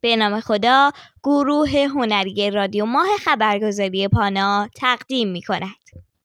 به نام خدا گروه هنری رادیو ماه خبرگزاری پانا تقدیم می کند.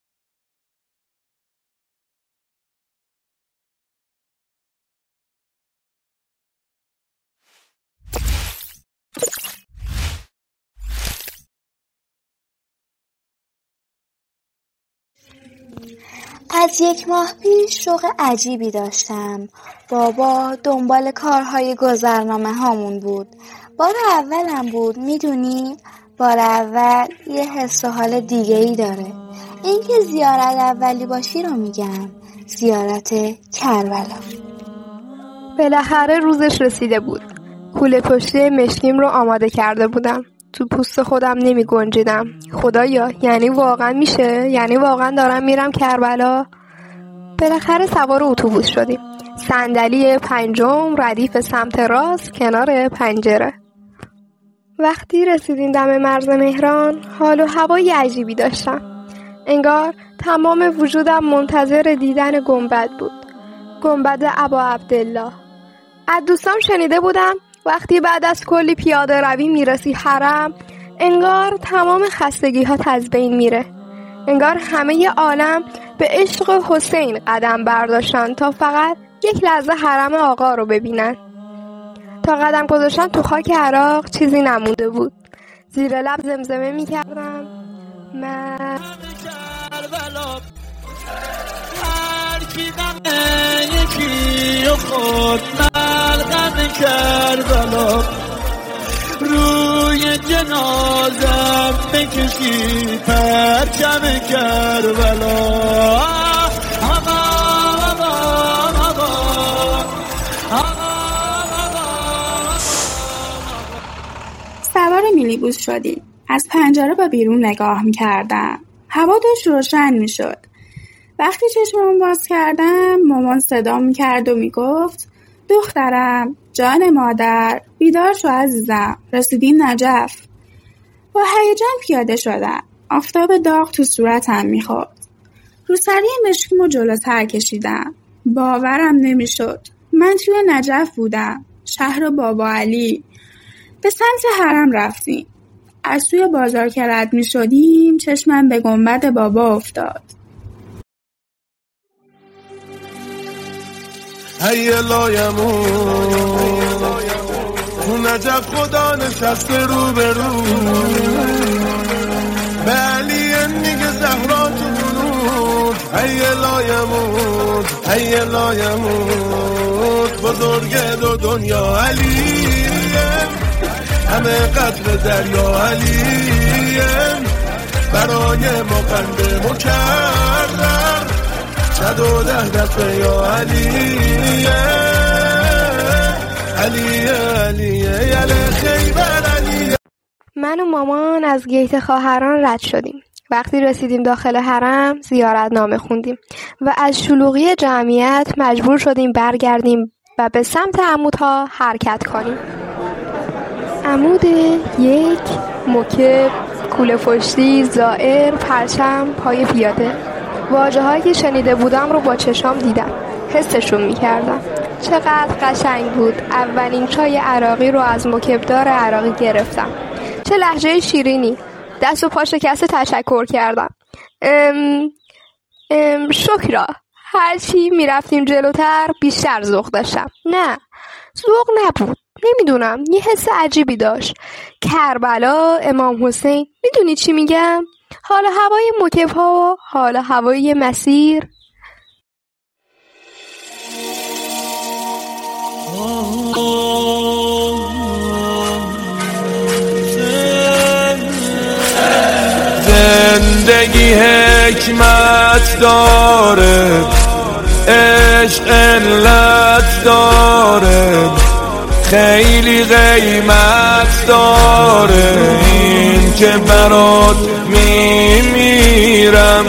از 1 ماه پیش شوق عجیبی داشتم. بابا دنبال کارهای گذرنامه هامون بود. بار اولم بود، میدونی؟ بار اول یه حس و حال دیگه ای داره. این که زیارت اولی باشی رو میگم، زیارت کربلا. بالاخره روزش رسیده بود. کوله پشتی مشکیم رو آماده کرده بودم. تو پوست خودم نمی گنجیدم. خدایا، یعنی واقعا میشه؟ یعنی واقعا دارم میرم کربلا؟ بالاخره سوار اتوبوس شدیم. صندلی 5 ردیف سمت راست کنار پنجره. وقتی رسیدیم دم مرز مهران، حال و هوای عجیبی داشتم. انگار تمام وجودم منتظر دیدن گنبد بود. گنبد ابا عبدالله. از دوستام شنیده بودم وقتی بعد از کلی پیاده روی میرسی حرم، انگار تمام خستگی ها از بین میره. انگار همه عالم به عشق حسین قدم برداشتن تا فقط یک لحظه حرم آقا رو ببینن. تا قدم گذاشتن تو خاک عراق چیزی نمونده بود. زیر لب زمزمه میکردم من هر کی غم یکی و خود ملغم کربلا، روی جنازم بکشی پرچم کربلا. سوار مینیبوس شدیم. از پنجره به بیرون نگاه می‌کردم. هوا داشت روشن می‌شد. وقتی چشمم باز کردم، مامان صدام می‌کرد و میگفت دخترم، جان مادر، بیدار شو عزیزم، رسیدیم نجف. با هیجان پیاده شدم. آفتاب داغ تو صورتم می‌خورد. روسری مشکیمو جلوتر کشیدم. باورم نمی‌شد. من توی نجف بودم، شهر بابا علی. به سمت حرم رفتیم. از توی بازار که رد می شدیم چشمم به گنبد بابا افتاد. هی لایمون تو نجف خدا نشسته رو به رو، به علی میگه زهرا تو درود. هی لایمون هی لایمون بزرگ دو دنیا علیه، همه قطر دریا علیه، برای ما قند مکرر 110 دفعه یا علیه علیه علیه یل خیبر علیه. من و مامان از گیت خواهران رد شدیم. وقتی رسیدیم داخل حرم زیارتنامه خوندیم و از شلوغی جمعیت مجبور شدیم برگردیم و به سمت عمودها حرکت کنیم. عمود 1 موکب، کوله پشتی، زائر، پرچم، پای پیاده. واژه‌هایی که شنیده بودم رو با چشام دیدم. حسشون می‌کردم. چقدر قشنگ بود. اولین چای عراقی رو از موکبدار عراقی گرفتم. چه لهجه شیرینی. دست و پا شکسته تشکر کردم. شکرا. هرچی میرفتیم جلوتر بیشتر ذوق داشتم. نه، ذوق نبود. نمیدونم، یه حس عجیبی داشت. کربلا، امام حسین، میدونی چی میگم؟ حال هوای موکب‌ها و حال هوای مسیر. زندگی حکمت داره، عشق علت داره، خیلی قیمت داره، این که برات میمیرم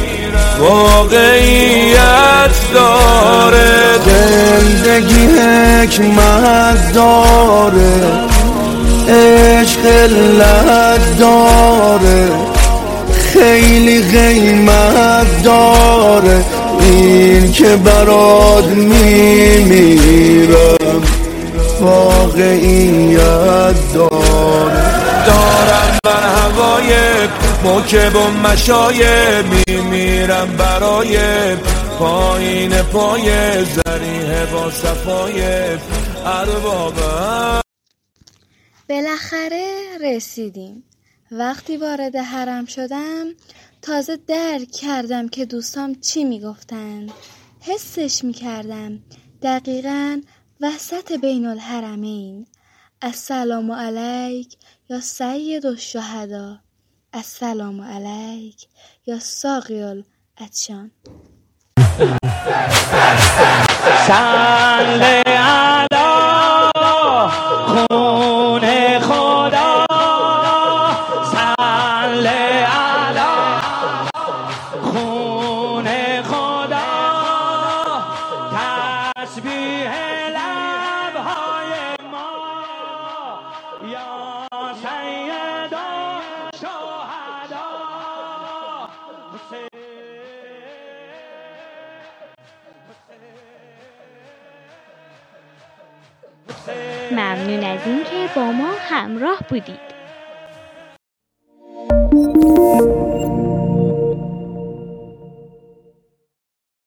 واقعیت داره. زندگی حکمت داره، عشق علت داره، خیلی قیمت داره، این که برات میمیرم واقعیت دارم من هوای موکب و مشایب میمیرم برای پایین پای زریح با صفای اربابم. بالاخره رسیدیم. وقتی وارد حرم شدم تازه درک کردم که دوستام چی میگفتن. حسش میکردم دقیقاً وسط بین الحرمین. السلام علیک یا سید الشهدا، السلام علیک یا ساقی العطشان. صلی علی خون خدا، صلی علی خون خدا، تسبیح لبهای ما یا سید الشهدا. ممنون از این که با ما همراه بودید.